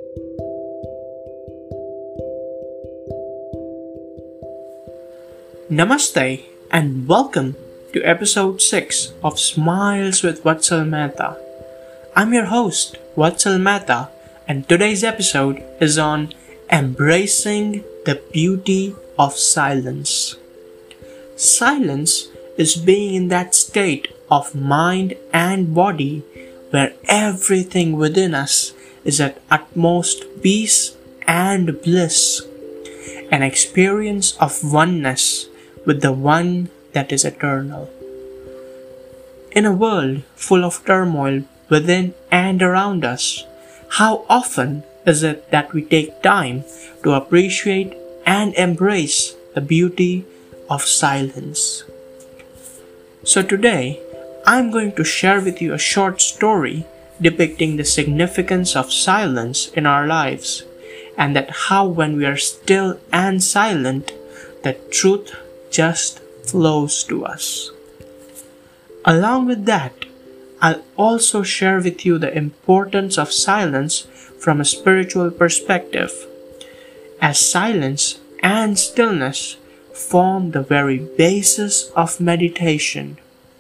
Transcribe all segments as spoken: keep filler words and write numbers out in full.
Namaste and welcome to episode six of Smiles with Vatsal Mehta. I'm your host, Vatsal Mehta, and today's episode is on embracing the beauty of silence. Silence is being in that state of mind and body where everything within us is at utmost peace and bliss, an experience of oneness with the one that is eternal. In a world full of turmoil within and around us, how often is it that we take time to appreciate and embrace the beauty of silence? So today, I'm going to share with you a short story depicting the significance of silence in our lives, and that how when we are still and silent, the truth just flows to us. Along with that, I'll also share with you the importance of silence from a spiritual perspective, as silence and stillness form the very basis of meditation.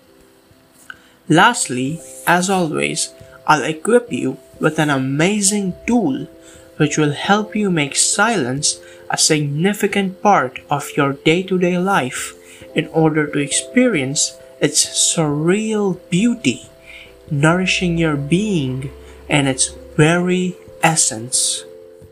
Lastly, as always, I'll equip you with an amazing tool which will help you make silence a significant part of your day-to-day life in order to experience its surreal beauty, nourishing your being in its very essence.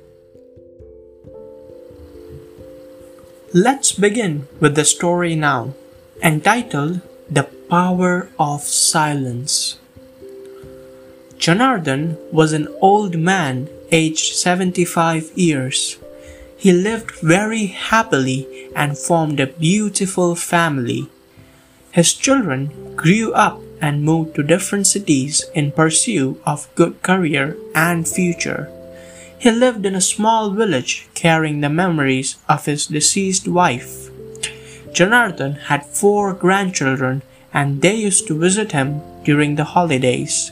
Let's begin with the story now, entitled The Power of Silence. Janardhan was an old man aged seventy-five years. He lived very happily and formed a beautiful family. His children grew up and moved to different cities in pursuit of good career and future. He lived in a small village carrying the memories of his deceased wife. Janardhan had four grandchildren and they used to visit him during the holidays.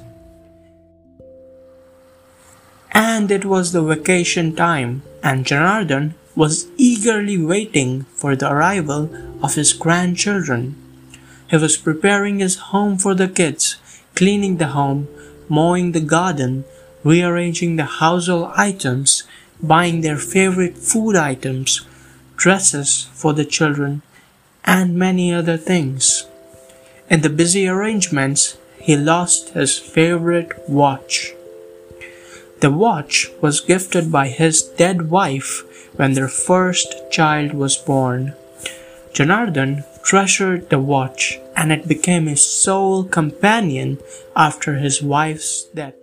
And it was the vacation time, and Janardhan was eagerly waiting for the arrival of his grandchildren. He was preparing his home for the kids, cleaning the home, mowing the garden, rearranging the household items, buying their favorite food items, dresses for the children, and many other things. In the busy arrangements, he lost his favorite watch. The watch was gifted by his dead wife when their first child was born. Janardhan treasured the watch, and it became his sole companion after his wife's death.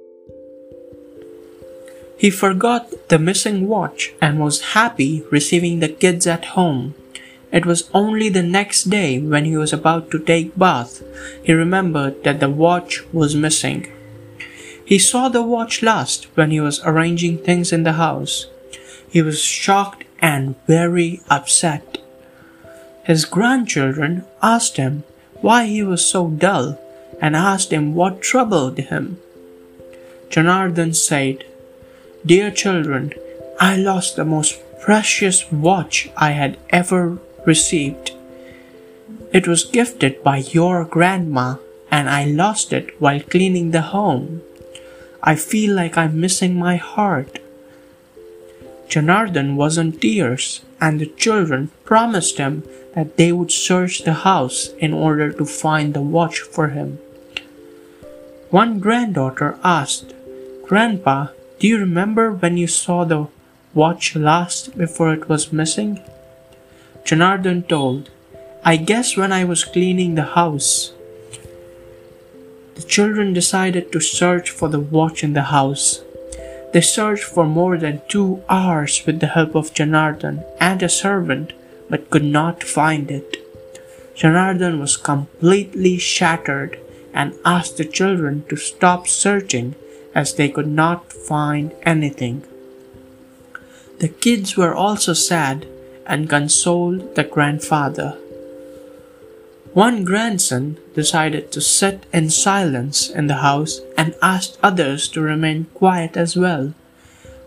He forgot the missing watch and was happy receiving the kids at home. It was only the next day, when he was about to take bath, he remembered that the watch was missing. He saw the watch last when he was arranging things in the house. He was shocked and very upset. His grandchildren asked him why he was so dull and asked him what troubled him. Janardhan said, "Dear children, I lost the most precious watch I had ever received. It was gifted by your grandma, and I lost it while cleaning the home. I feel like I'm missing my heart." Janardhan was in tears, and the children promised him that they would search the house in order to find the watch for him. One granddaughter asked, "Grandpa, do you remember when you saw the watch last before it was missing?" Janardhan told, "I guess when I was cleaning the house." The children decided to search for the watch in the house. They searched for more than two hours with the help of Janardhan and a servant, but could not find it. Janardhan was completely shattered and asked the children to stop searching as they could not find anything. The kids were also sad and consoled the grandfather. One grandson decided to sit in silence in the house and asked others to remain quiet as well.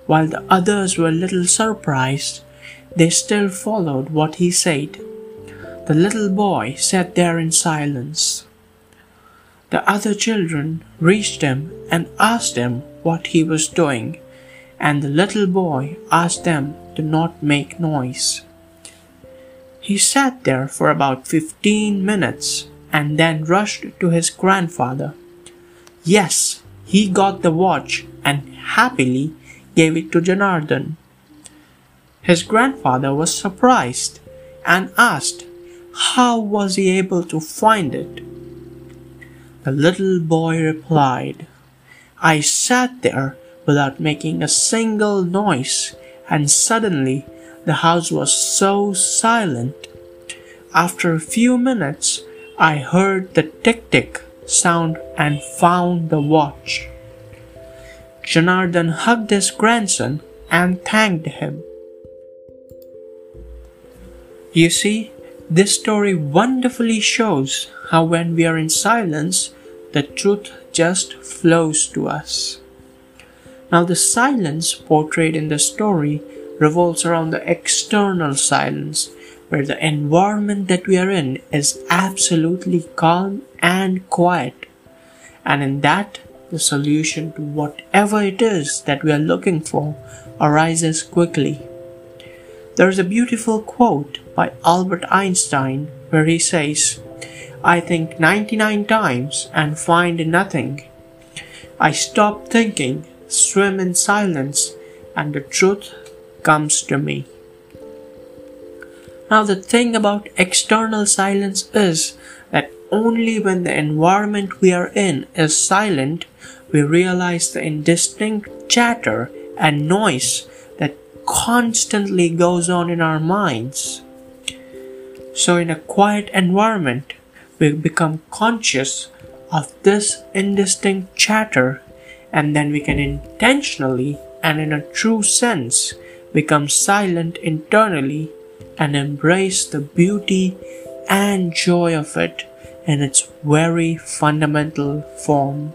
While the others were a little surprised, they still followed what he said. The little boy sat there in silence. The other children reached him and asked him what he was doing, and the little boy asked them to not make noise. He sat there for about fifteen minutes and then rushed to his grandfather. Yes, he got the watch and happily gave it to Janardhan. His grandfather was surprised and asked how was he able to find it. The little boy replied, "I sat there without making a single noise, and suddenly the house was so silent. After a few minutes, I heard the tick-tick sound and found the watch." Janardhan hugged his grandson and thanked him. You see, this story wonderfully shows how when we are in silence, the truth just flows to us. Now, the silence portrayed in the story revolves around the external silence, where the environment that we are in is absolutely calm and quiet. And in that, the solution to whatever it is that we are looking for arises quickly. There is a beautiful quote by Albert Einstein where he says, "I think ninety-nine times and find nothing. I stop thinking, swim in silence, and the truth comes to me." Now, the thing about external silence is that only when the environment we are in is silent, we realize the indistinct chatter and noise that constantly goes on in our minds. So in a quiet environment, we become conscious of this indistinct chatter, and then we can intentionally and in a true sense become silent internally and embrace the beauty and joy of it in its very fundamental form.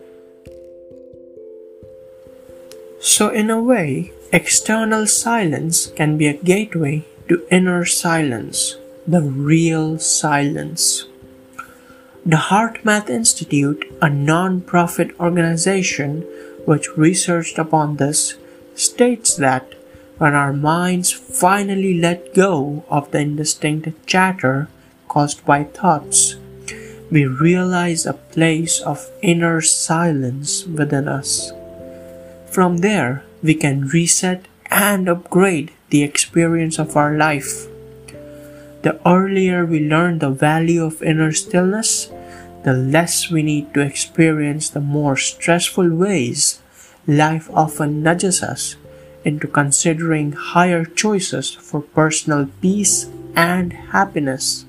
So in a way, external silence can be a gateway to inner silence, the real silence. The HeartMath Institute, a non-profit organization which researched upon this, states that when our minds finally let go of the indistinct chatter caused by thoughts, we realize a place of inner silence within us. From there, we can reset and upgrade the experience of our life. The earlier we learn the value of inner stillness, the less we need to experience the more stressful ways life often nudges us into considering higher choices for personal peace and happiness.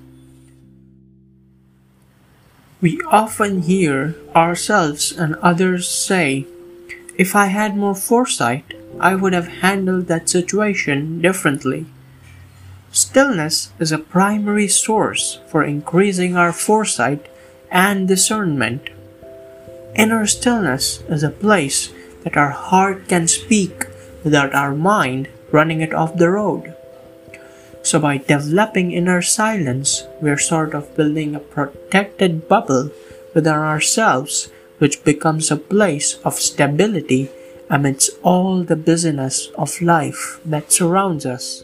We often hear ourselves and others say, "If I had more foresight, I would have handled that situation differently." Stillness is a primary source for increasing our foresight and discernment. Inner stillness is a place that our heart can speak without our mind running it off the road. So by developing inner silence, we're sort of building a protected bubble within ourselves, which becomes a place of stability amidst all the busyness of life that surrounds us.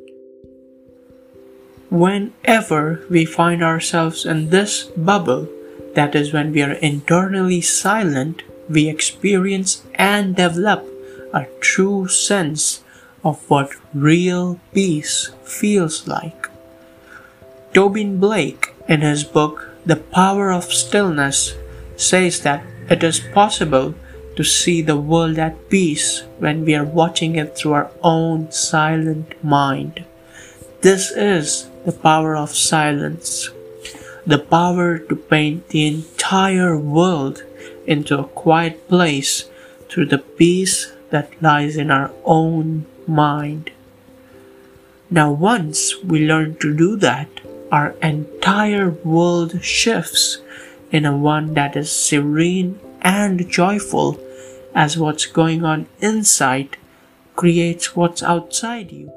Whenever we find ourselves in this bubble, that is when we are internally silent, we experience and develop a true sense of what real peace feels like. Tobin Blake, in his book The Power of Stillness, says that it is possible to see the world at peace when we are watching it through our own silent mind. This is the power of silence, the power to paint the entire world into a quiet place through the peace that lies in our own mind. Now, once we learn to do that, our entire world shifts in a one that is serene and joyful, as what's going on inside creates what's outside you.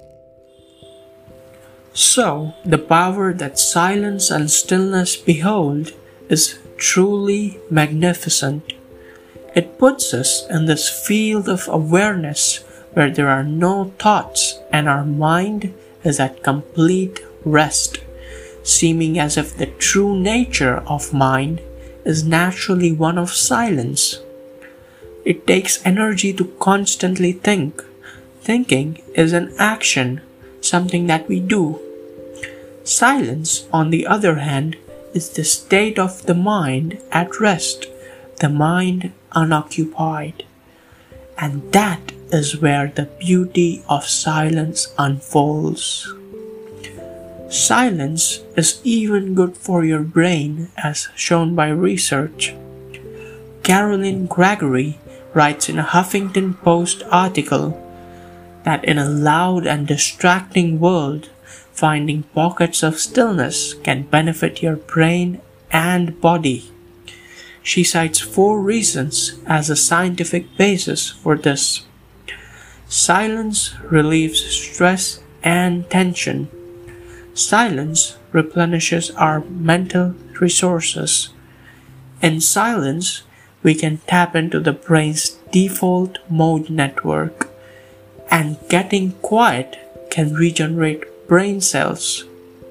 So, the power that silence and stillness behold is truly magnificent. It puts us in this field of awareness where there are no thoughts and our mind is at complete rest, seeming as if the true nature of mind is naturally one of silence. It takes energy to constantly think. Thinking is an action, something that we do. Silence, on the other hand, is the state of the mind at rest, the mind unoccupied. And that is where the beauty of silence unfolds. Silence is even good for your brain, as shown by research. Carolyn Gregory writes in a Huffington Post article that in a loud and distracting world, finding pockets of stillness can benefit your brain and body. She cites four reasons as a scientific basis for this. Silence relieves stress and tension. Silence replenishes our mental resources. In silence, we can tap into the brain's default mode network, and getting quiet can regenerate brain cells.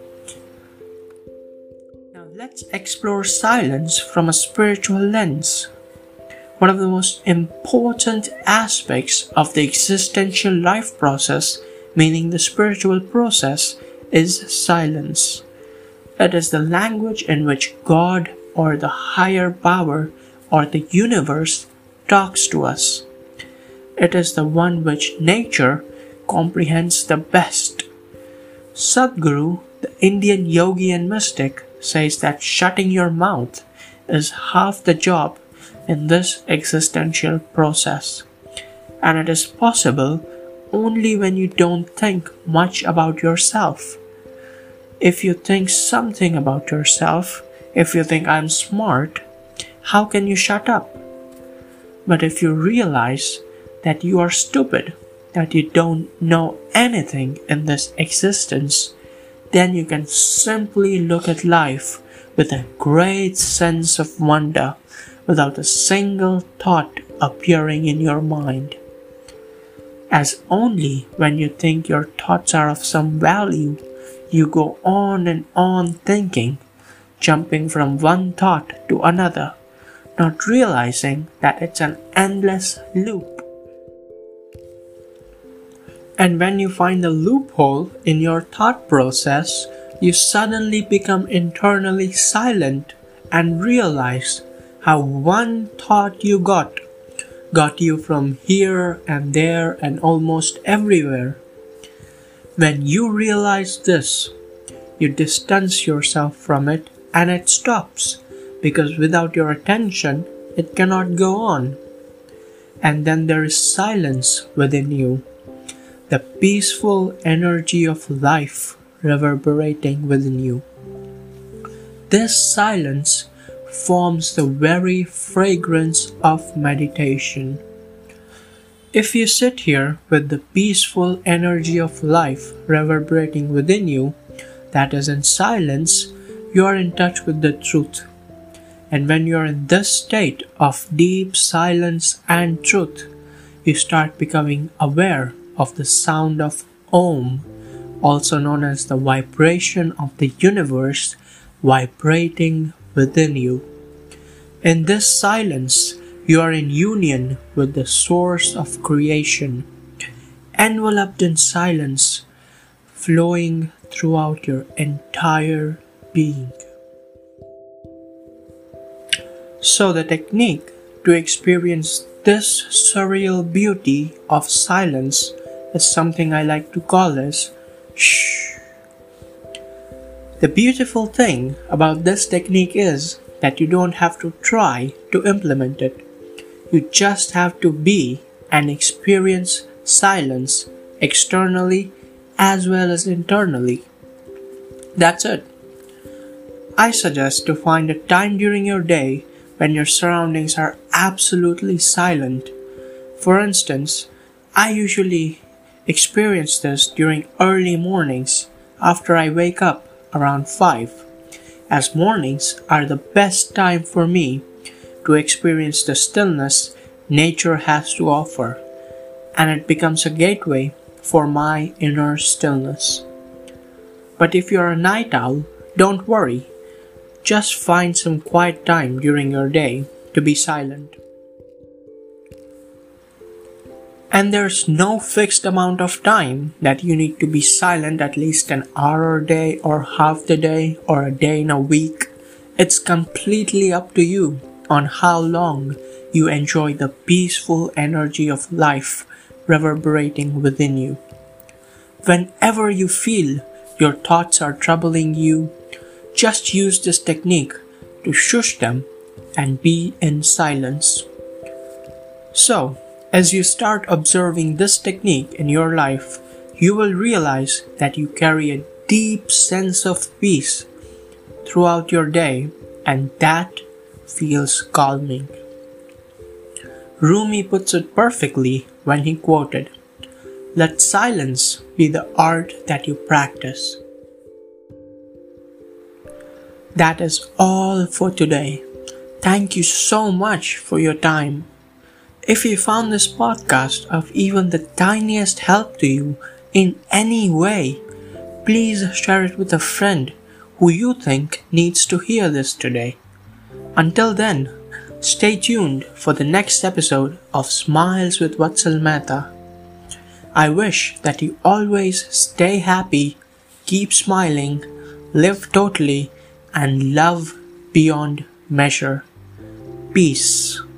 Now let's explore silence from a spiritual lens. One of the most important aspects of the existential life process, meaning the spiritual process, is silence. It is the language in which God or the higher power or the universe talks to us. It is the one which nature comprehends the best. Sadhguru, the Indian yogi and mystic, says that shutting your mouth is half the job in this existential process, and it is possible only when you don't think much about yourself. If you think something about yourself, if you think I'm smart, how can you shut up? But if you realize that you are stupid, that you don't know anything in this existence, then you can simply look at life with a great sense of wonder without a single thought appearing in your mind. As only when you think your thoughts are of some value, you go on and on thinking, jumping from one thought to another, not realizing that it's an endless loop. And when you find a loophole in your thought process, you suddenly become internally silent and realize how one thought you got got you from here and there and almost everywhere. When you realize this, you distance yourself from it and it stops, because without your attention, it cannot go on. And then there is silence within you, the peaceful energy of life reverberating within you. This silence forms the very fragrance of meditation. If you sit here with the peaceful energy of life reverberating within you, that is in silence, you are in touch with the truth. And when you are in this state of deep silence and truth, you start becoming aware of the sound of Om, also known as the vibration of the universe vibrating within you. In this silence, you are in union with the source of creation, enveloped in silence, flowing throughout your entire being. So the technique to experience this surreal beauty of silence is something I like to call as shh. The beautiful thing about this technique is that you don't have to try to implement it. You just have to be and experience silence externally as well as internally. That's it. I suggest to find a time during your day when your surroundings are absolutely silent. For instance, I usually experience this during early mornings after I wake up around five, as mornings are the best time for me to experience the stillness nature has to offer, and it becomes a gateway for my inner stillness. But if you're a night owl, don't worry. Just find some quiet time during your day to be silent. And there's no fixed amount of time that you need to be silent, at least an hour a day or half the day or a day in a week. It's completely up to you on how long you enjoy the peaceful energy of life reverberating within you. Whenever you feel your thoughts are troubling you, just use this technique to shush them and be in silence. So, as you start observing this technique in your life, you will realize that you carry a deep sense of peace throughout your day, and that feels calming. Rumi puts it perfectly when he quoted, "Let silence be the art that you practice." That is all for today. Thank you so much for your time. If you found this podcast of even the tiniest help to you in any way, please share it with a friend who you think needs to hear this today. Until then, stay tuned for the next episode of Smiles with Vatsal Mehta. I wish that you always stay happy, keep smiling, live totally, and love beyond measure. Peace.